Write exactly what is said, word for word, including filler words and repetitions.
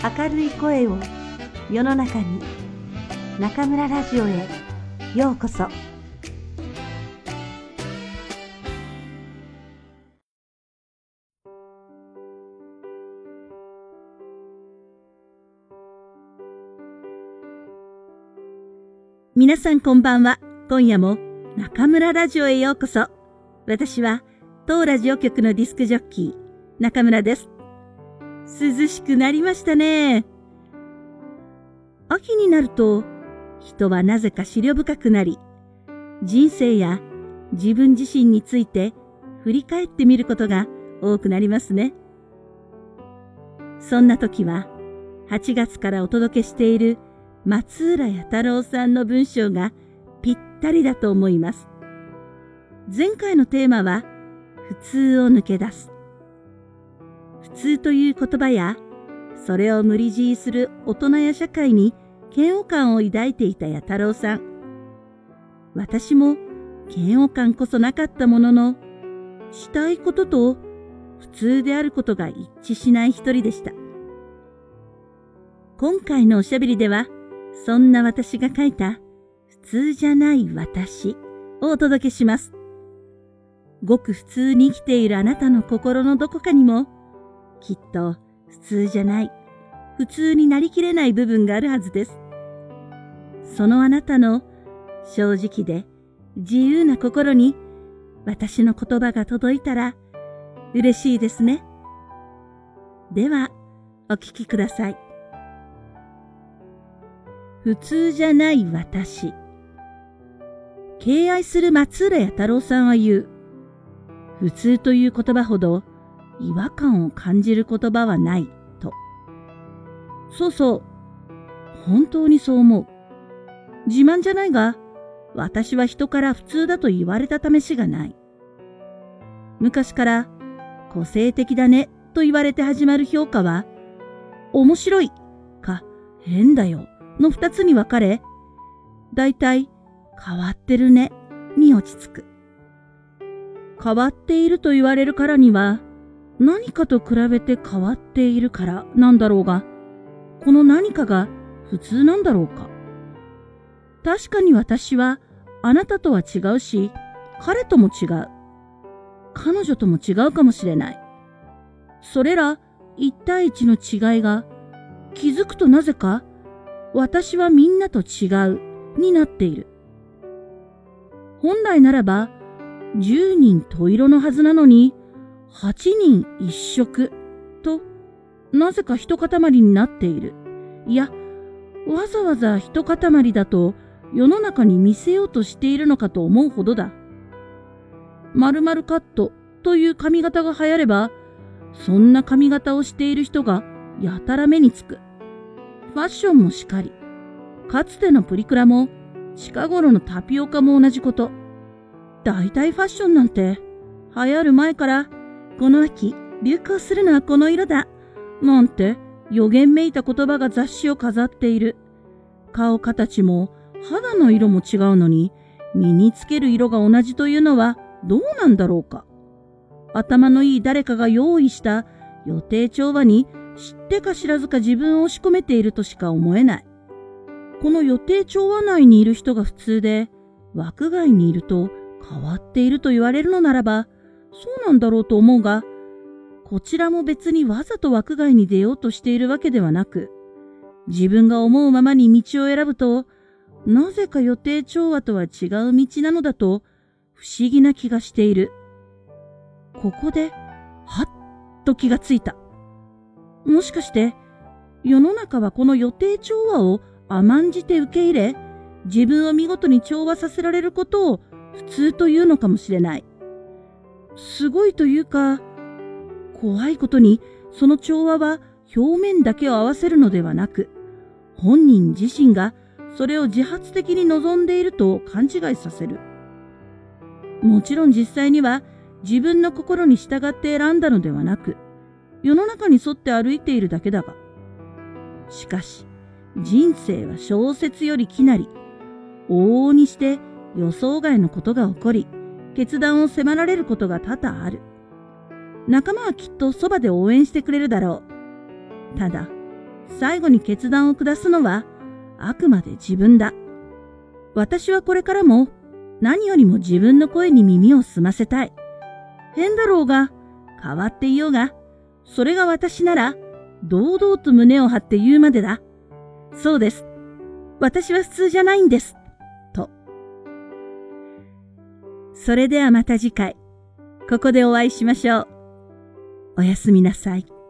明るい声を世の中に。中村ラジオへようこそ。 皆さんこんばんは。今夜も中村ラジオへようこそ。私は当ラジオ局のディスクジョッキー中村です。涼しくなりましたね。秋になると人はなぜか思慮深くなり、人生や自分自身について振り返ってみることが多くなりますね。そんな時ははちがつからお届けしている松浦弥太郎さんの文章がぴったりだと思います。前回のテーマは普通を抜け出す。普通という言葉やそれを無理強いする大人や社会に嫌悪感を抱いていた弥太郎さん。私も嫌悪感こそなかったものの、したいことと普通であることが一致しない一人でした。今回のおしゃべりでは、そんな私が書いた普通じゃない私をお届けします。ごく普通に生きているあなたの心のどこかにも、きっと普通じゃない、普通になりきれない部分があるはずです。そのあなたの正直で自由な心に私の言葉が届いたら嬉しいですね。ではお聞きください。普通じゃない私。敬愛する松浦弥太郎さんは言う。普通という言葉ほど違和感を感じる言葉はないと。そうそう。本当にそう思う。自慢じゃないが、私は人から普通だと言われた試しがない。昔から個性的だねと言われて始まる評価は、面白いか変だよの二つに分かれ、だいたい変わってるねに落ち着く。変わっていると言われるからには、何かと比べて変わっているからなんだろうが、この何かが普通なんだろうか。確かに私はあなたとは違うし、彼とも違う。彼女とも違うかもしれない。それら一対一の違いが気づくとなぜか私はみんなと違うになっている。本来ならば十人十色のはずなのに八人一色となぜか一塊になっている。いや、わざわざ一塊だと世の中に見せようとしているのかと思うほどだ。〇〇カットという髪型が流行れば、そんな髪型をしている人がやたら目につく。ファッションもしかり、かつてのプリクラも近頃のタピオカも同じこと。だいたいファッションなんて流行る前から、この秋流行するのはこの色だなんて予言めいた言葉が雑誌を飾っている。顔形も肌の色も違うのに身につける色が同じというのはどうなんだろうか。頭のいい誰かが用意した予定調和に知ってか知らずか自分を押し込めているとしか思えない。この予定調和内にいる人が普通で、枠外にいると変わっていると言われるのならば、そうなんだろうと思うが、こちらも別にわざと枠外に出ようとしているわけではなく、自分が思うままに道を選ぶと、なぜか予定調和とは違う道なのだと不思議な気がしている。ここで、はっと気がついた。もしかして、世の中はこの予定調和を甘んじて受け入れ、自分を見事に調和させられることを普通というのかもしれない。すごいというか、怖いことにその調和は表面だけを合わせるのではなく、本人自身がそれを自発的に望んでいると勘違いさせる。もちろん実際には自分の心に従って選んだのではなく、世の中に沿って歩いているだけだが。しかし、人生は小説よりきなり、往々にして予想外のことが起こり、決断を迫られることが多々ある。仲間はきっとそばで応援してくれるだろう。ただ、 最後に決断を下すのはあくまで自分だ。私はこれからも何よりも自分の声に耳を澄ませたい。変だろうが変わっていようが、それが私なら堂々と胸を張って言うまでだ。そうです。私は普通じゃないんです。と。それではまた次回、ここでお会いしましょう。おやすみなさい。